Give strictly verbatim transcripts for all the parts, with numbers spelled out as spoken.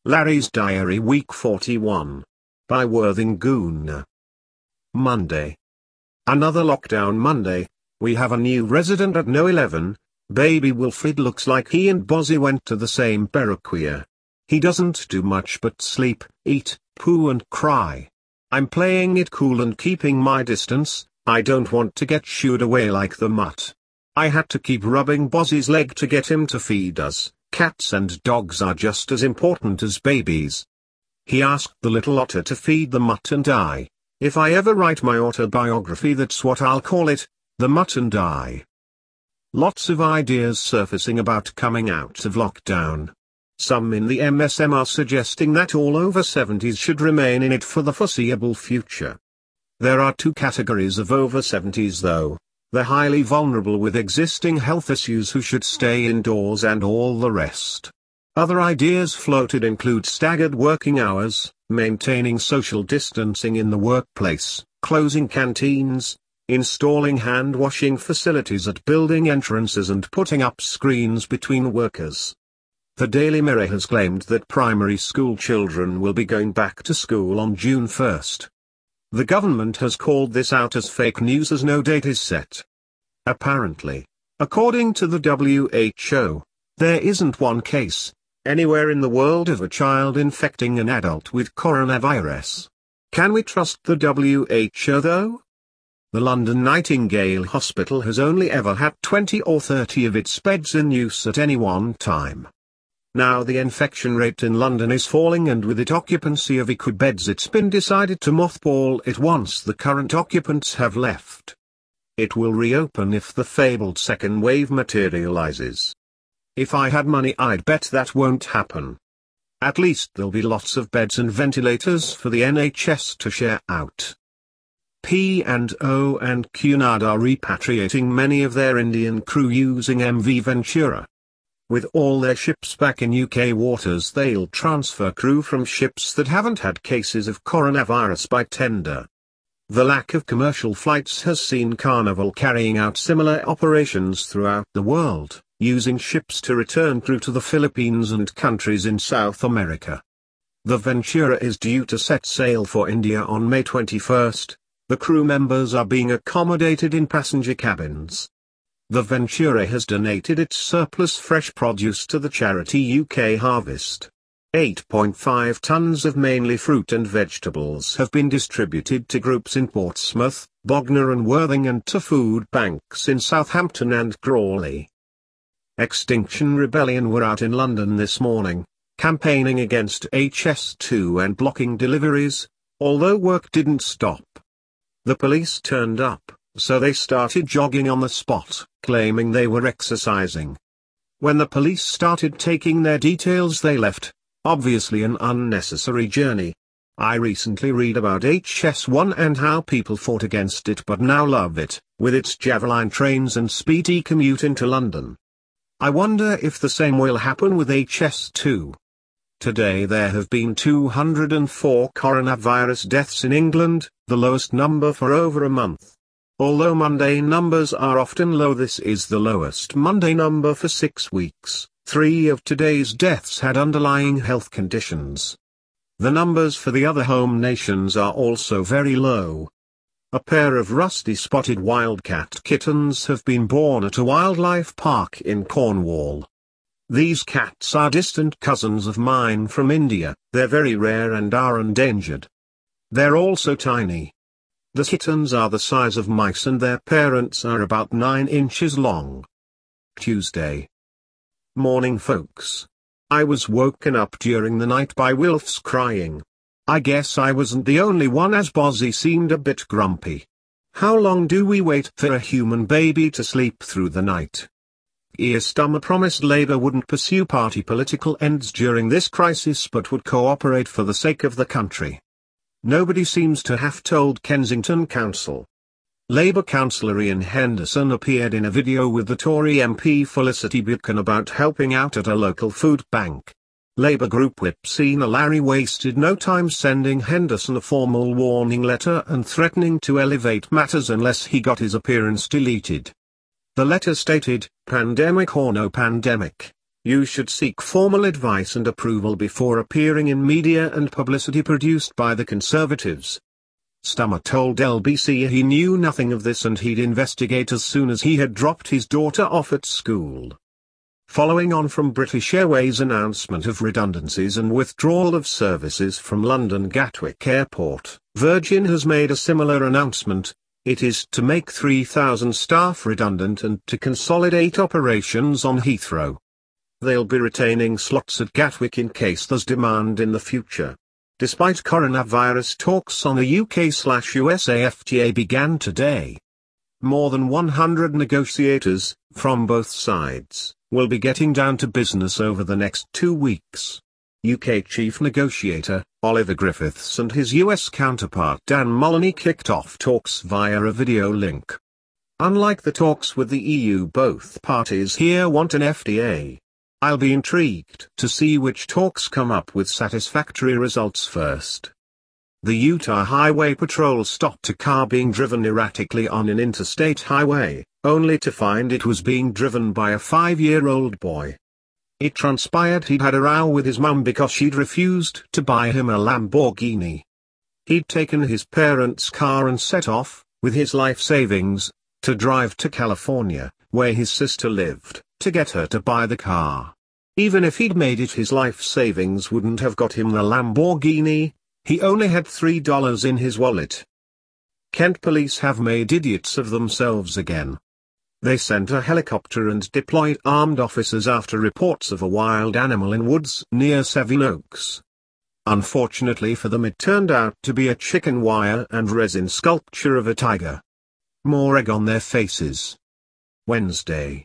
Larry's Diary Week forty-one. By Worthing Goon. Monday. Another lockdown Monday. We have a new resident at No eleven. Baby Wilfred looks like he and Bozzy went to the same perruquier. He doesn't do much but sleep, eat, poo and cry. I'm playing it cool and keeping my distance. I don't want to get shooed away like the mutt. I had to keep rubbing Bozzy's leg to get him to feed us. Cats and dogs are just as important as babies. He asked the little otter to feed the mutt and I. If I ever write my autobiography, that's what I'll call it, The Mutt and I. Lots of ideas surfacing about coming out of lockdown. Some in the M S M are suggesting that all over seventies should remain in it for the foreseeable future. There are two categories of over seventies though. The highly vulnerable with existing health issues who should stay indoors and all the rest. Other ideas floated include staggered working hours, maintaining social distancing in the workplace, closing canteens, installing hand washing facilities at building entrances and putting up screens between workers. The Daily Mirror has claimed that primary school children will be going back to school on June first. The government has called this out as fake news as no date is set. Apparently, according to the W H O, there isn't one case, anywhere in the world of a child infecting an adult with coronavirus. Can we trust the W H O though? The London Nightingale Hospital has only ever had twenty or thirty of its beds in use at any one time. Now the infection rate in London is falling, and with it occupancy of I C U beds, it's been decided to mothball it once the current occupants have left. It will reopen if the fabled second wave materializes. If I had money, I'd bet that won't happen. At least there'll be lots of beds and ventilators for the N H S to share out. P and O and Cunard are repatriating many of their Indian crew using M V Ventura. With all their ships back in U K waters, they'll transfer crew from ships that haven't had cases of coronavirus by tender. The lack of commercial flights has seen Carnival carrying out similar operations throughout the world, using ships to return crew to the Philippines and countries in South America. The Ventura is due to set sail for India on May twenty-first. The crew members are being accommodated in passenger cabins. The Ventura has donated its surplus fresh produce to the charity U K Harvest. eight point five tons of mainly fruit and vegetables have been distributed to groups in Portsmouth, Bognor and Worthing, and to food banks in Southampton and Crawley. Extinction Rebellion were out in London this morning, campaigning against H S two and blocking deliveries, although work didn't stop. The police turned up, so they started jogging on the spot, claiming they were exercising. When the police started taking their details, they left, obviously an unnecessary journey. I recently read about H S one and how people fought against it but now love it, with its Javelin trains and speedy commute into London. I wonder if the same will happen with H S two. Today there have been two hundred four coronavirus deaths in England, the lowest number for over a month. Although Monday numbers are often low, this is the lowest Monday number for six weeks. Three of today's deaths had underlying health conditions. The numbers for the other home nations are also very low. A pair of rusty spotted wildcat kittens have been born at a wildlife park in Cornwall. These cats are distant cousins of mine from India. They're very rare and are endangered. They're also tiny. The kittens are the size of mice and their parents are about nine inches long. Tuesday. Morning folks. I was woken up during the night by Wilf's crying. I guess I wasn't the only one, as Bozzy seemed a bit grumpy. How long do we wait for a human baby to sleep through the night? Keir Starmer promised Labour wouldn't pursue party political ends during this crisis but would cooperate for the sake of the country. Nobody seems to have told Kensington Council. Labour councillor Ian Henderson appeared in a video with the Tory M P Felicity Buchan about helping out at a local food bank. Labour group whip Sina Larry wasted no time sending Henderson a formal warning letter and threatening to elevate matters unless he got his appearance deleted. The letter stated, "Pandemic or no pandemic, You should seek formal advice and approval before appearing in media and publicity produced by the Conservatives. Stummer told L B C he knew nothing of this and he'd investigate as soon as he had dropped his daughter off at school. Following on from British Airways' announcement of redundancies and withdrawal of services from London Gatwick Airport, Virgin has made a similar announcement. It is to make three thousand staff redundant and to consolidate operations on Heathrow. They'll be retaining slots at Gatwick in case there's demand in the future. Despite coronavirus, talks on a U K/U S A F T A began today. More than one hundred negotiators, from both sides, will be getting down to business over the next two weeks. U K chief negotiator, Oliver Griffiths, and his U S counterpart Dan Moloney kicked off talks via a video link. Unlike the talks with the E U, both parties here want an F T A. I'll be intrigued to see which talks come up with satisfactory results first. The Utah Highway Patrol stopped a car being driven erratically on an interstate highway, only to find it was being driven by a five-year-old boy. It transpired he'd had a row with his mum because she'd refused to buy him a Lamborghini. He'd taken his parents' car and set off, with his life savings, to drive to California, where his sister lived, to get her to buy the car. Even if he'd made it, his life savings wouldn't have got him the Lamborghini. He only had three dollars in his wallet. Kent police have made idiots of themselves again. They sent a helicopter and deployed armed officers after reports of a wild animal in woods near Sevenoaks. Unfortunately for them, it turned out to be a chicken wire and resin sculpture of a tiger. More egg on their faces. Wednesday.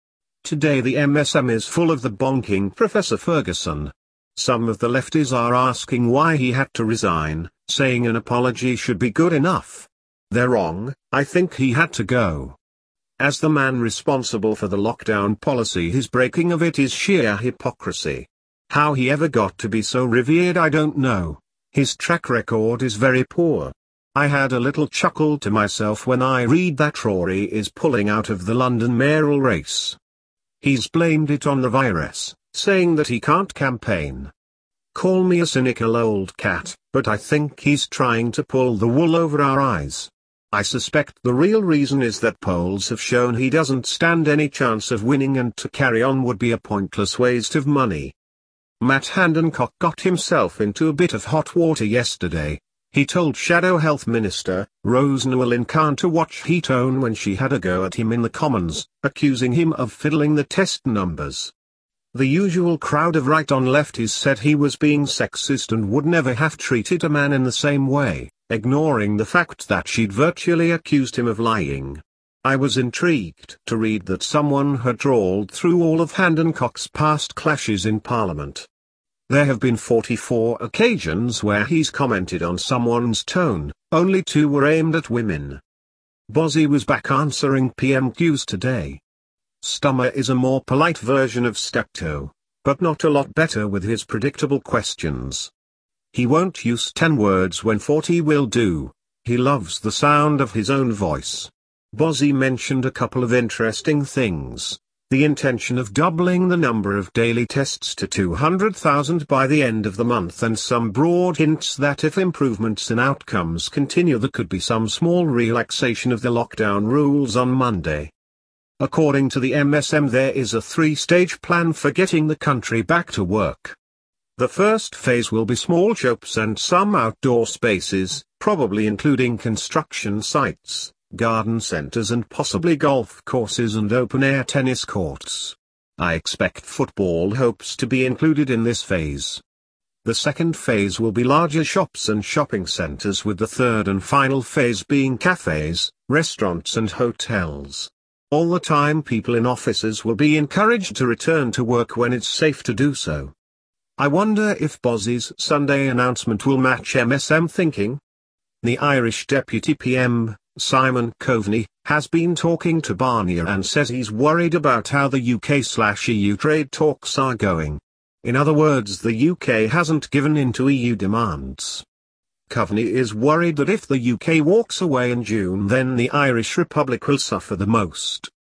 Today the M S M is full of the bonking Professor Ferguson. Some of the lefties are asking why he had to resign, saying an apology should be good enough. They're wrong. I think he had to go. As the man responsible for the lockdown policy, his breaking of it is sheer hypocrisy. How he ever got to be so revered I don't know. His track record is very poor. I had a little chuckle to myself when I read that Rory is pulling out of the London mayoral race. He's blamed it on the virus, saying that he can't campaign. Call me a cynical old cat, but I think he's trying to pull the wool over our eyes. I suspect the real reason is that polls have shown he doesn't stand any chance of winning, and to carry on would be a pointless waste of money. Matt Hancock got himself into a bit of hot water yesterday. He told Shadow Health Minister Rose Llewellyn-Khan to watch her tone when she had a go at him in the Commons, accusing him of fiddling the test numbers. The usual crowd of right-on-lefties said he was being sexist and would never have treated a man in the same way, ignoring the fact that she'd virtually accused him of lying. I was intrigued to read that someone had trawled through all of Hancock's past clashes in Parliament. There have been forty-four occasions where he's commented on someone's tone, only two were aimed at women. Bozzy was back answering P M Qs today. Stummer is a more polite version of Steptoe, but not a lot better with his predictable questions. He won't use ten words when forty will do. He loves the sound of his own voice. Bozzy mentioned a couple of interesting things. The intention of doubling the number of daily tests to two hundred thousand by the end of the month, and some broad hints that if improvements in outcomes continue there could be some small relaxation of the lockdown rules on Monday. According to the M S M, there is a three-stage plan for getting the country back to work. The first phase will be small shops and some outdoor spaces, probably including construction sites, garden centers and possibly golf courses and open-air tennis courts. I expect football hopes to be included in this phase. The second phase will be larger shops and shopping centers, with the third and final phase being cafes, restaurants and hotels. All the time people in offices will be encouraged to return to work when it's safe to do so. I wonder if Bozzy's Sunday announcement will match M S M thinking? The Irish Deputy P M, Simon Coveney, has been talking to Barnier and says he's worried about how the U K/E U trade talks are going. In other words, the U K hasn't given in to E U demands. Coveney is worried that if the U K walks away in June, then the Irish Republic will suffer the most.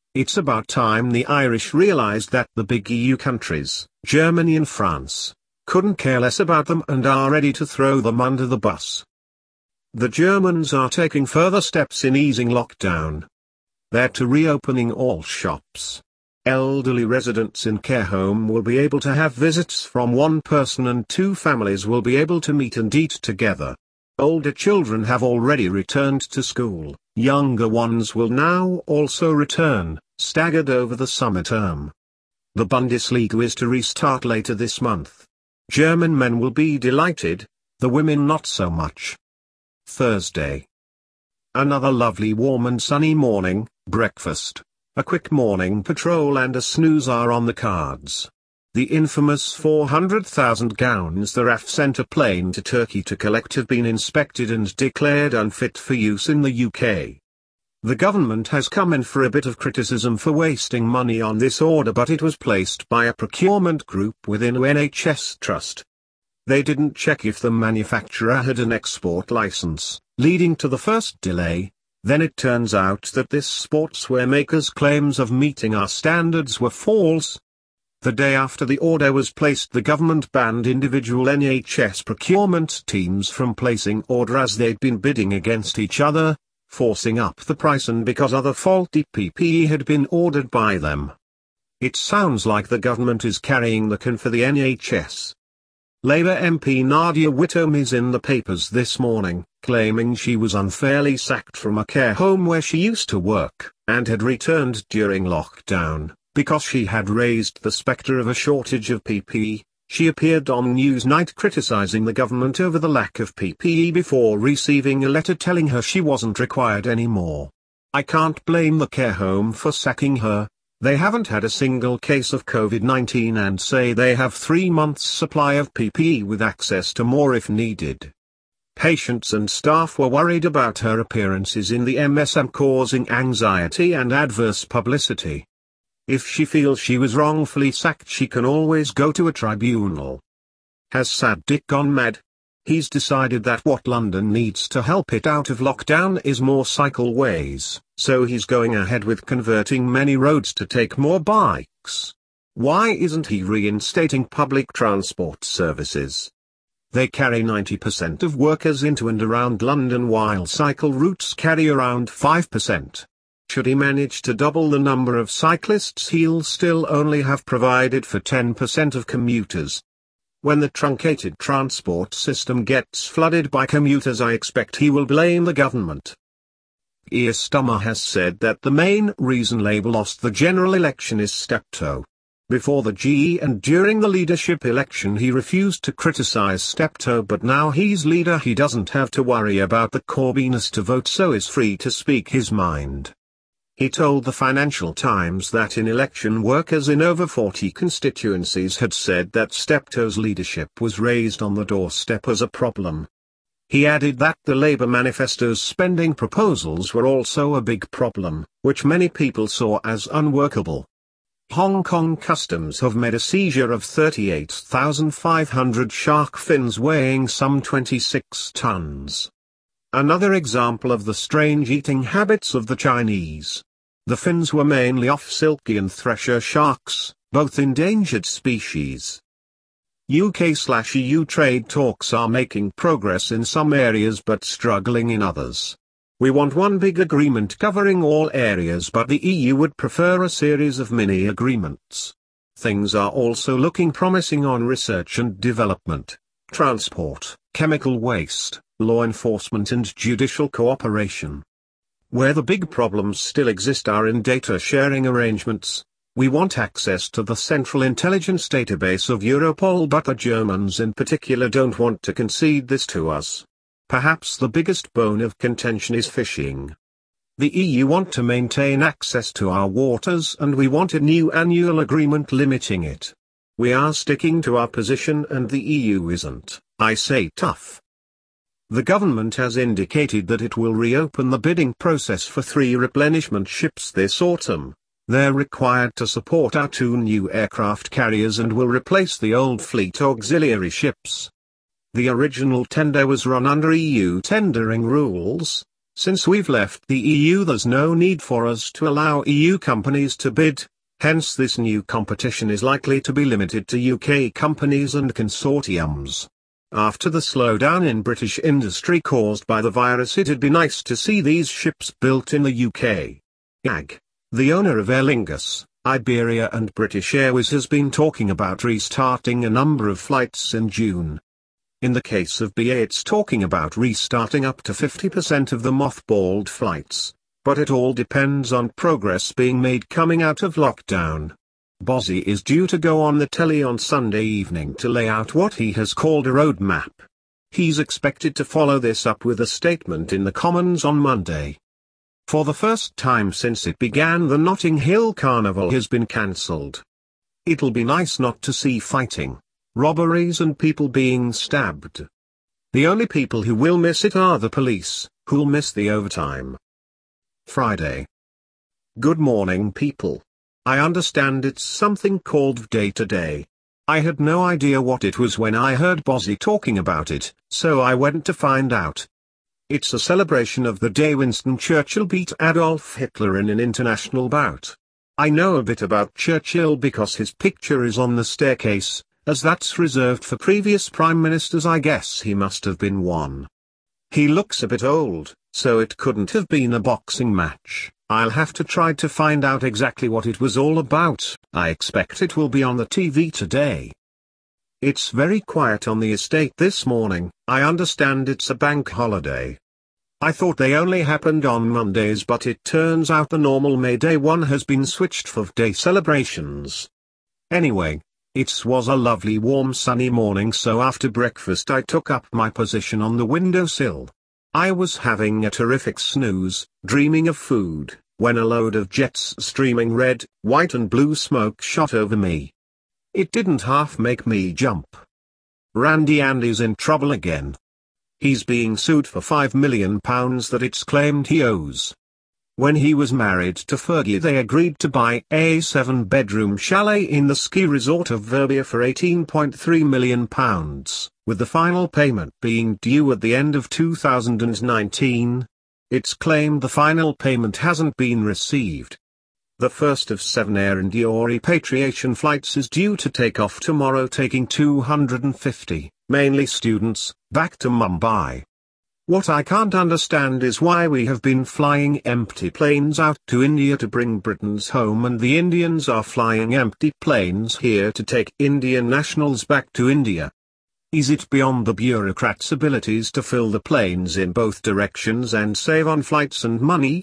It's about time the Irish realized that the big E U countries, Germany and France, couldn't care less about them and are ready to throw them under the bus. The Germans are taking further steps in easing lockdown. They're to reopening all shops. Elderly residents in care home will be able to have visits from one person and two families will be able to meet and eat together. Older children have already returned to school, younger ones will now also return, staggered over the summer term. The Bundesliga is to restart later this month. German men will be delighted, the women not so much. Thursday. Another lovely warm and sunny morning, breakfast, a quick morning patrol and a snooze are on the cards. The infamous four hundred thousand gowns the R A F sent a plane to Turkey to collect have been inspected and declared unfit for use in the U K. The government has come in for a bit of criticism for wasting money on this order, but it was placed by a procurement group within a N H S trust. They didn't check if the manufacturer had an export license, leading to the first delay. Then it turns out that this sportswear maker's claims of meeting our standards were false. The day after the order was placed, the government banned individual N H S procurement teams from placing orders as they'd been bidding against each other, forcing up the price, and because other faulty P P E had been ordered by them. It sounds like the government is carrying the can for the N H S. Labour M P Nadia Whittome is in the papers this morning, claiming she was unfairly sacked from a care home where she used to work, and had returned during lockdown, because she had raised the spectre of a shortage of P P E. She appeared on Newsnight criticising the government over the lack of P P E before receiving a letter telling her she wasn't required anymore. I can't blame the care home for sacking her. They haven't had a single case of COVID nineteen and say they have three months' supply of P P E with access to more if needed. Patients and staff were worried about her appearances in the M S M causing anxiety and adverse publicity. If she feels she was wrongfully sacked, she can always go to a tribunal. Has Sadiq gone mad? He's decided that what London needs to help it out of lockdown is more cycleways, so he's going ahead with converting many roads to take more bikes. Why isn't he reinstating public transport services? They carry ninety percent of workers into and around London while cycle routes carry around five percent. Should he manage to double the number of cyclists, he'll still only have provided for ten percent of commuters. When the truncated transport system gets flooded by commuters, I expect he will blame the government. Keir Starmer has said that the main reason Labour lost the general election is Steptoe. Before the G E and during the leadership election he refused to criticise Steptoe, but now he's leader he doesn't have to worry about the Corbynists to vote, so is free to speak his mind. He told the Financial Times that in election workers in over forty constituencies had said that Steptoe's leadership was raised on the doorstep as a problem. He added that the Labour manifesto's spending proposals were also a big problem, which many people saw as unworkable. Hong Kong Customs have made a seizure of thirty-eight thousand five hundred shark fins weighing some twenty-six tons. Another example of the strange eating habits of the Chinese. The fins were mainly off silky and thresher sharks, both endangered species. U K/E U trade talks are making progress in some areas but struggling in others. We want one big agreement covering all areas, but the E U would prefer a series of mini agreements. Things are also looking promising on research and development, transport, chemical waste, law enforcement and judicial cooperation. Where the big problems still exist are in data sharing arrangements. We want access to the central intelligence database of Europol, but the Germans in particular don't want to concede this to us. Perhaps the biggest bone of contention is fishing. The E U want to maintain access to our waters and we want a new annual agreement limiting it. We are sticking to our position and the E U isn't. I say tough. The government has indicated that it will reopen the bidding process for three replenishment ships this autumn. They're required to support our two new aircraft carriers and will replace the old fleet auxiliary ships. The original tender was run under E U tendering rules, Since we've left the E U, there's no need for us to allow E U companies to bid, hence this new competition is likely to be limited to U K companies and consortiums. After the slowdown in British industry caused by the virus, it'd be nice to see these ships built in the U K. I A G, the owner of Aer Lingus, Iberia and British Airways, has been talking about restarting a number of flights in June. In the case of B A, it's talking about restarting up to fifty percent of the mothballed flights, but it all depends on progress being made coming out of lockdown. Bozzy is due to go on the telly on Sunday evening to lay out what he has called a roadmap. He's expected to follow this up with a statement in the Commons on Monday. For the first time since it began, the Notting Hill Carnival has been cancelled. It'll be nice not to see fighting, robberies and people being stabbed. The only people who will miss it are the police, who'll miss the overtime. Friday. Good morning, people. I understand it's something called Day Today. I had no idea what it was when I heard Bozzy talking about it, so I went to find out. It's a celebration of the day Winston Churchill beat Adolf Hitler in an international bout. I know a bit about Churchill because his picture is on the staircase, as that's reserved for previous prime ministers. I guess he must have been one. He looks a bit old, so it couldn't have been a boxing match. I'll have to try to find out exactly what it was all about. I expect it will be on the T V today. It's very quiet on the estate this morning. I understand it's a bank holiday. I thought they only happened on Mondays, but it turns out the normal May Day one has been switched for day celebrations. Anyway, it was a lovely warm sunny morning, so after breakfast I took up my position on the windowsill. I was having a terrific snooze, dreaming of food, when a load of jets streaming red, white and blue smoke shot over me. It didn't half make me jump. Randy Andy's in trouble again. He's being sued for five million pounds that it's claimed he owes. When he was married to Fergie, they agreed to buy a seven-bedroom chalet in the ski resort of Verbier for eighteen point three million pounds, with the final payment being due at the end of two thousand nineteen. It's claimed the final payment hasn't been received. The first of seven Air India repatriation flights is due to take off tomorrow, taking two hundred fifty, mainly students, back to Mumbai. What I can't understand is why we have been flying empty planes out to India to bring Britons home, and the Indians are flying empty planes here to take Indian nationals back to India. Is it beyond the bureaucrats' abilities to fill the planes in both directions and save on flights and money?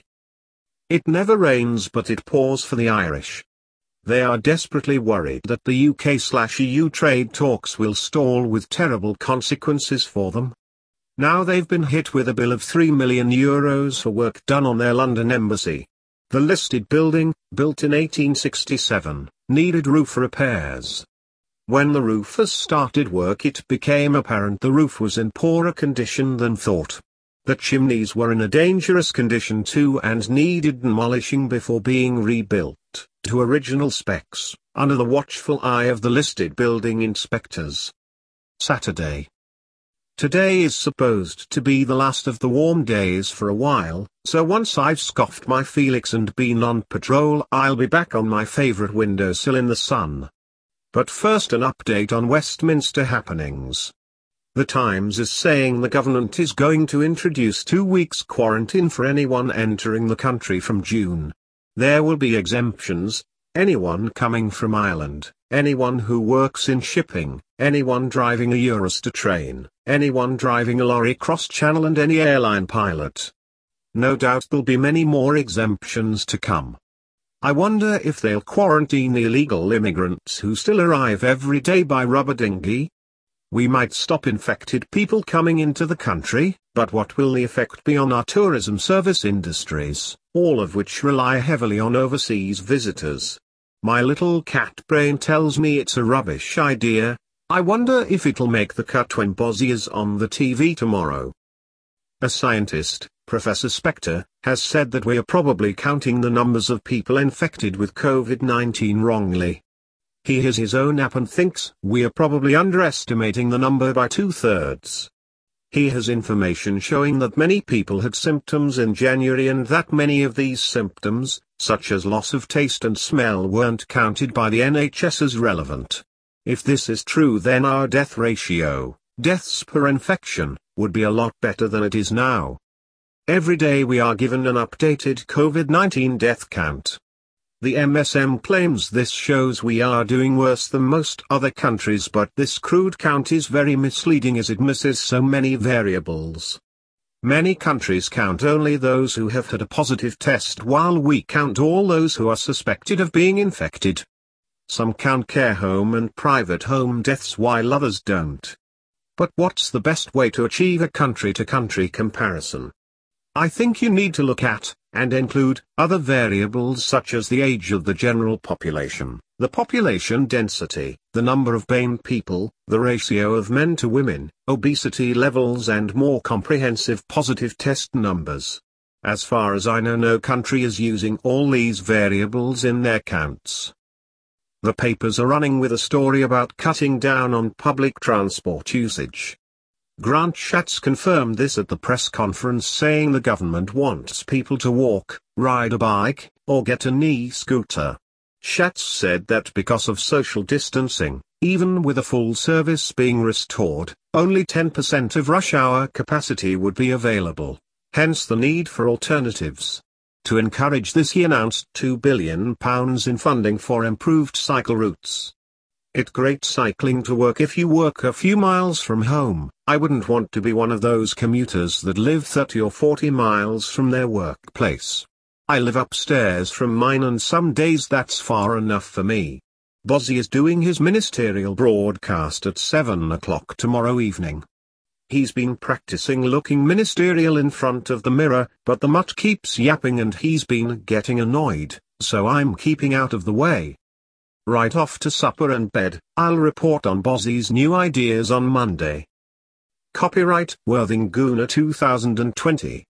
It never rains but it pours for the Irish. They are desperately worried that the U K/E U trade talks will stall, with terrible consequences for them. Now they've been hit with a bill of three million euros for work done on their London embassy. The listed building, built in eighteen sixty-seven, needed roof repairs. When the roofers started work, it became apparent the roof was in poorer condition than thought. The chimneys were in a dangerous condition too and needed demolishing before being rebuilt to original specs, under the watchful eye of the listed building inspectors. Saturday. Today is supposed to be the last of the warm days for a while, so once I've scoffed my Felix and been on patrol, I'll be back on my favourite windowsill in the sun. But first, an update on Westminster happenings. The Times is saying the government is going to introduce two weeks quarantine for anyone entering the country from June. There will be exemptions: anyone coming from Ireland, anyone who works in shipping, anyone driving a Eurostar train, anyone driving a lorry cross-channel and any airline pilot. No doubt there'll be many more exemptions to come. I wonder if they'll quarantine the illegal immigrants who still arrive every day by rubber dinghy. We might stop infected people coming into the country, but what will the effect be on our tourism service industries, all of which rely heavily on overseas visitors? My little cat brain tells me it's a rubbish idea. I wonder if it'll make the cut when Bozzy is on the T V tomorrow. A scientist, Professor Spector, has said that we are probably counting the numbers of people infected with COVID nineteen wrongly. He has his own app and thinks we are probably underestimating the number by two-thirds. He has information showing that many people had symptoms in January and that many of these symptoms, such as loss of taste and smell, weren't counted by the N H S as relevant. If this is true, then our death ratio, deaths per infection, would be a lot better than it is now. Every day we are given an updated COVID nineteen death count. The M S M claims this shows we are doing worse than most other countries, but this crude count is very misleading as it misses so many variables. Many countries count only those who have had a positive test, while we count all those who are suspected of being infected. Some count care home and private home deaths while others don't. But what's the best way to achieve a country-to-country comparison? I think you need to look at, and include, other variables such as the age of the general population, the population density, the number of B A M E people, the ratio of men to women, obesity levels and more comprehensive positive test numbers. As far as I know, no country is using all these variables in their counts. The papers are running with a story about cutting down on public transport usage. Grant Shapps confirmed this at the press conference, saying the government wants people to walk, ride a bike, or get an e-scooter. Shapps said that because of social distancing, even with a full service being restored, only ten percent of rush hour capacity would be available, hence the need for alternatives. To encourage this, he announced two billion pounds in funding for improved cycle routes. It's great cycling to work if you work a few miles from home. I wouldn't want to be one of those commuters that live thirty or forty miles from their workplace. I live upstairs from mine and some days that's far enough for me. Bozzy is doing his ministerial broadcast at seven o'clock tomorrow evening. He's been practicing looking ministerial in front of the mirror, but the mutt keeps yapping and he's been getting annoyed, so I'm keeping out of the way. Right off to supper and bed. I'll report on Bozzy's new ideas on Monday. Copyright Worthing Gooner two thousand twenty.